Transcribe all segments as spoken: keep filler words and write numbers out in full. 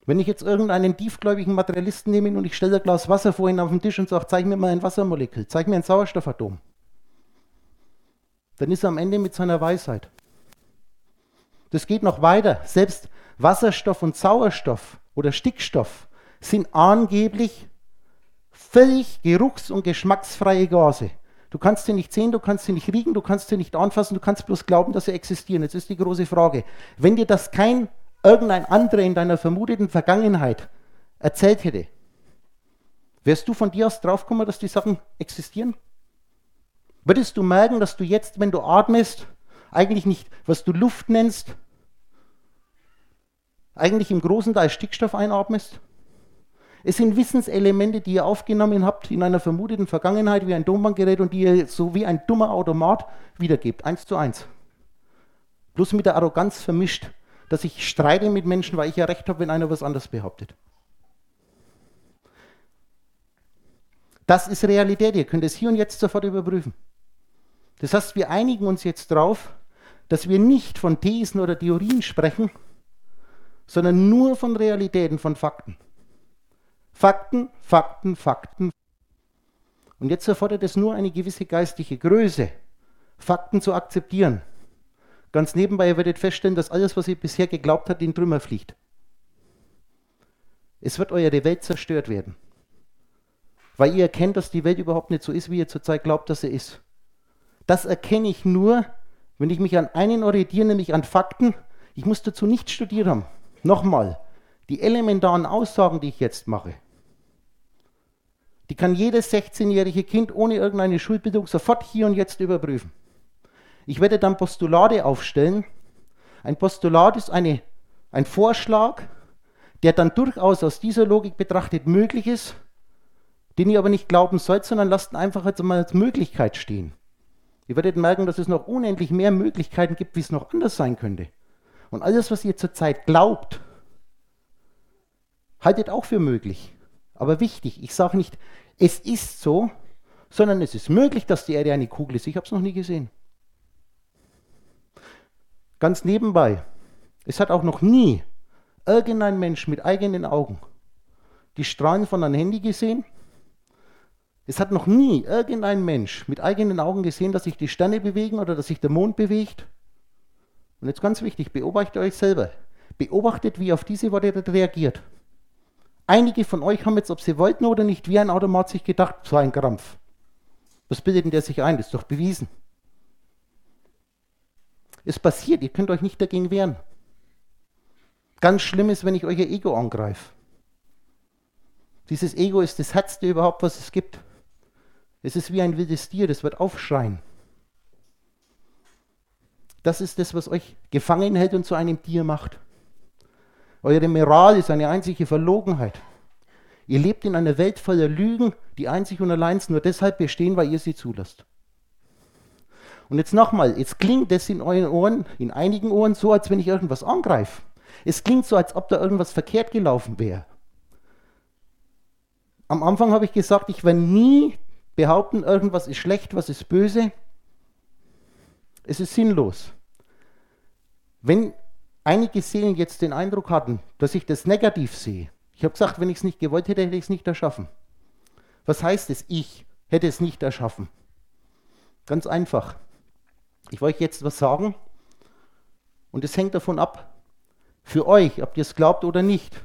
Wenn ich jetzt irgendeinen tiefgläubigen Materialisten nehme und ich stelle ein Glas Wasser vor ihn auf den Tisch und sage, zeig mir mal ein Wassermolekül, zeig mir ein Sauerstoffatom, dann ist er am Ende mit seiner Weisheit. Das geht noch weiter. Selbst Wasserstoff und Sauerstoff oder Stickstoff sind angeblich völlig geruchs- und geschmacksfreie Gase. Du kannst sie nicht sehen, du kannst sie nicht riechen, du kannst sie nicht anfassen, du kannst bloß glauben, dass sie existieren. Jetzt ist die große Frage, wenn dir das kein irgendein anderer in deiner vermuteten Vergangenheit erzählt hätte, wärst du von dir aus draufgekommen, dass die Sachen existieren? Würdest du merken, dass du jetzt, wenn du atmest, eigentlich nicht, was du Luft nennst, eigentlich im großen Teil Stickstoff einatmest? Es sind Wissenselemente, die ihr aufgenommen habt in einer vermuteten Vergangenheit wie ein Tonbandgerät und die ihr so wie ein dummer Automat wiedergebt, eins zu eins. Bloß mit der Arroganz vermischt, dass ich streite mit Menschen, weil ich ja recht habe, wenn einer was anderes behauptet. Das ist Realität, ihr könnt es hier und jetzt sofort überprüfen. Das heißt, wir einigen uns jetzt darauf, dass wir nicht von Thesen oder Theorien sprechen, sondern nur von Realitäten, von Fakten. Fakten, Fakten, Fakten. Und jetzt erfordert es nur eine gewisse geistige Größe, Fakten zu akzeptieren. Ganz nebenbei, ihr werdet feststellen, dass alles, was ihr bisher geglaubt habt, in Trümmer fliegt. Es wird eure Welt zerstört werden. Weil ihr erkennt, dass die Welt überhaupt nicht so ist, wie ihr zurzeit glaubt, dass sie ist. Das erkenne ich nur, wenn ich mich an einen orientiere, nämlich an Fakten. Ich muss dazu nicht studiert haben. Nochmal, die elementaren Aussagen, die ich jetzt mache, die kann jedes sechzehnjährige Kind ohne irgendeine Schulbildung sofort hier und jetzt überprüfen. Ich werde dann Postulate aufstellen. Ein Postulat ist eine, ein Vorschlag, der dann durchaus aus dieser Logik betrachtet möglich ist, den ihr aber nicht glauben sollt, sondern lasst ihn einfach jetzt mal als Möglichkeit stehen. Ihr werdet merken, dass es noch unendlich mehr Möglichkeiten gibt, wie es noch anders sein könnte. Und alles, was ihr zurzeit glaubt, haltet auch für möglich. Aber wichtig, ich sage nicht, es ist so, sondern es ist möglich, dass die Erde eine Kugel ist. Ich habe es noch nie gesehen. Ganz nebenbei, es hat auch noch nie irgendein Mensch mit eigenen Augen die Strahlen von einem Handy gesehen. Es hat noch nie irgendein Mensch mit eigenen Augen gesehen, dass sich die Sterne bewegen oder dass sich der Mond bewegt. Und jetzt ganz wichtig, beobachtet euch selber. Beobachtet, wie ihr auf diese Worte reagiert. Einige von euch haben jetzt, ob sie wollten oder nicht, wie ein Automat sich gedacht, so ein Krampf. Was bildet denn der sich ein? Das ist doch bewiesen. Es passiert, ihr könnt euch nicht dagegen wehren. Ganz schlimm ist, wenn ich euer Ego angreife. Dieses Ego ist das Herzste überhaupt, was es gibt. Es ist wie ein wildes Tier, das wird aufschreien. Das ist das, was euch gefangen hält und zu einem Tier macht. Eure Moral ist eine einzige Verlogenheit. Ihr lebt in einer Welt voller Lügen, die einzig und allein nur deshalb bestehen, weil ihr sie zulasst. Und jetzt nochmal, jetzt klingt das in euren Ohren, in einigen Ohren so, als wenn ich irgendwas angreife. Es klingt so, als ob da irgendwas verkehrt gelaufen wäre. Am Anfang habe ich gesagt, ich werde nie behaupten, irgendwas ist schlecht, was ist böse. Es ist sinnlos. Wenn einige Seelen jetzt den Eindruck hatten, dass ich das negativ sehe, ich habe gesagt, wenn ich es nicht gewollt hätte, hätte ich es nicht erschaffen. Was heißt es? Ich hätte es nicht erschaffen. Ganz einfach. Ich wollte jetzt was sagen und es hängt davon ab, für euch, ob ihr es glaubt oder nicht.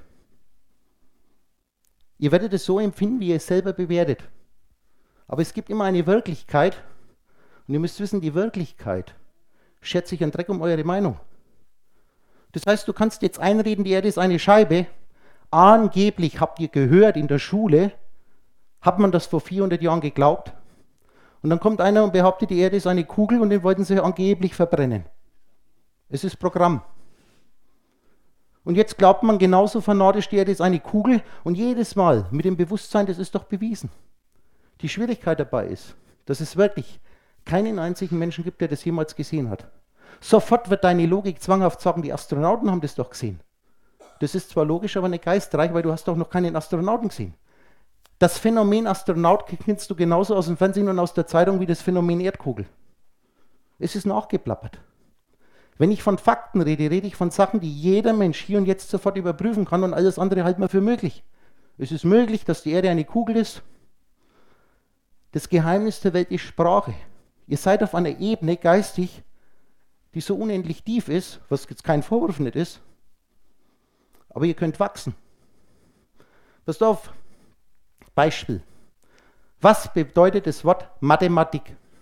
Ihr werdet es so empfinden, wie ihr es selber bewertet. Aber es gibt immer eine Wirklichkeit und ihr müsst wissen, die Wirklichkeit schert sich einen Dreck um eure Meinung. Das heißt, du kannst jetzt einreden, die Erde ist eine Scheibe. Angeblich habt ihr gehört in der Schule, hat man das vor vierhundert Jahren geglaubt. Und dann kommt einer und behauptet, die Erde ist eine Kugel und den wollten sie angeblich verbrennen. Es ist Programm. Und jetzt glaubt man genauso fanatisch, die Erde ist eine Kugel und jedes Mal mit dem Bewusstsein, das ist doch bewiesen. Die Schwierigkeit dabei ist, dass es wirklich keinen einzigen Menschen gibt, der das jemals gesehen hat. Sofort wird deine Logik zwanghaft sagen, die Astronauten haben das doch gesehen. Das ist zwar logisch, aber nicht geistreich, weil du hast doch noch keinen Astronauten gesehen. Das Phänomen Astronaut kennst du genauso aus dem Fernsehen und aus der Zeitung wie das Phänomen Erdkugel. Es ist nachgeplappert. Wenn ich von Fakten rede, rede ich von Sachen, die jeder Mensch hier und jetzt sofort überprüfen kann und alles andere halten wir für möglich. Es ist möglich, dass die Erde eine Kugel ist. Das Geheimnis der Welt ist Sprache. Ihr seid auf einer Ebene geistig, die so unendlich tief ist, was jetzt kein Vorwurf nicht ist, aber ihr könnt wachsen. Passt auf, Beispiel. Was bedeutet das Wort Mathematik?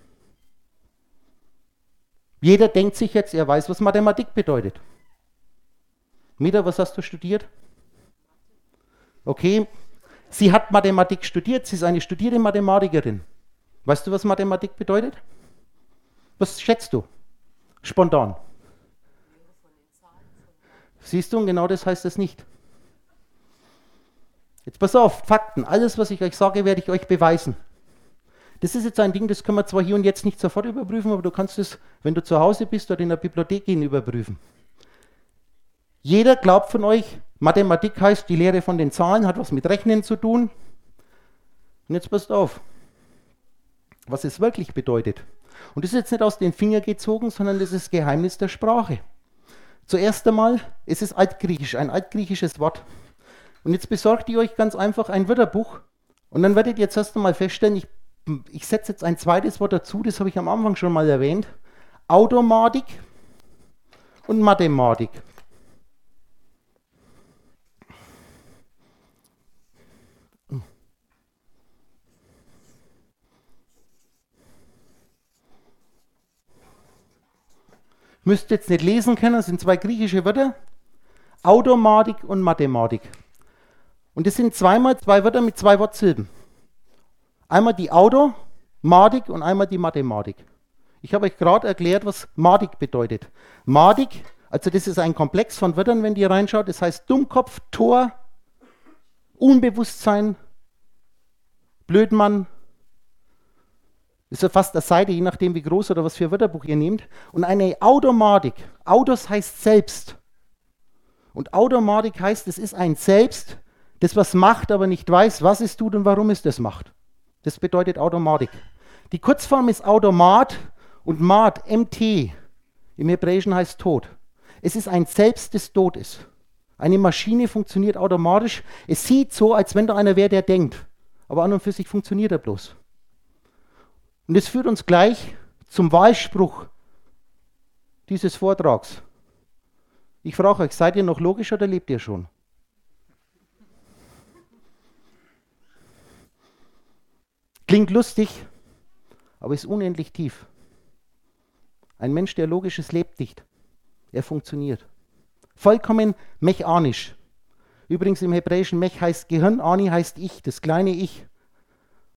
Jeder denkt sich jetzt, er weiß, was Mathematik bedeutet. Mita, was hast du studiert? Okay, sie hat Mathematik studiert, sie ist eine studierte Mathematikerin. Weißt du, was Mathematik bedeutet? Was schätzt du? Spontan. Siehst du, und genau das heißt es nicht. Jetzt pass auf, Fakten. Alles, was ich euch sage, werde ich euch beweisen. Das ist jetzt ein Ding, das können wir zwar hier und jetzt nicht sofort überprüfen, aber du kannst es, wenn du zu Hause bist oder in der Bibliothek gehen, überprüfen. Jeder glaubt von euch, Mathematik heißt, die Lehre von den Zahlen hat was mit Rechnen zu tun. Und jetzt passt auf, was es wirklich bedeutet. Und das ist jetzt nicht aus den Fingern gezogen, sondern das ist das Geheimnis der Sprache. Zuerst einmal, es ist altgriechisch, ein altgriechisches Wort. Und jetzt besorgt ihr euch ganz einfach ein Wörterbuch und dann werdet ihr jetzt erst einmal feststellen, ich, ich setze jetzt ein zweites Wort dazu, das habe ich am Anfang schon mal erwähnt, Automatik und Mathematik. Müsst ihr jetzt nicht lesen können, das sind zwei griechische Wörter, Automatik und Mathematik. Und das sind zweimal zwei Wörter mit zwei Wortsilben. Einmal die Automatik und einmal die Mathematik. Ich habe euch gerade erklärt, was Matik bedeutet. Matik, also das ist ein Komplex von Wörtern, wenn ihr reinschaut, das heißt Dummkopf, Tor, Unbewusstsein, Blödmann. Das ist ja fast eine Seite, je nachdem wie groß oder was für ein Wörterbuch ihr nehmt. Und eine Automatik, Autos heißt selbst. Und Automatik heißt, es ist ein Selbst, das was macht, aber nicht weiß, was es tut und warum es das macht. Das bedeutet Automatik. Die Kurzform ist Automat und Mat, M T, im Hebräischen heißt Tod. Es ist ein Selbst, das tot ist. Eine Maschine funktioniert automatisch. Es sieht so, als wenn da einer wäre, der denkt. Aber an und für sich funktioniert er bloß. Und das führt uns gleich zum Wahlspruch dieses Vortrags. Ich frage euch, seid ihr noch logisch oder lebt ihr schon? Klingt lustig, aber ist unendlich tief. Ein Mensch, der Logisches lebt nicht. Er funktioniert. Vollkommen mechanisch. Übrigens im Hebräischen Mech heißt Gehirn, Ani heißt Ich, das kleine Ich.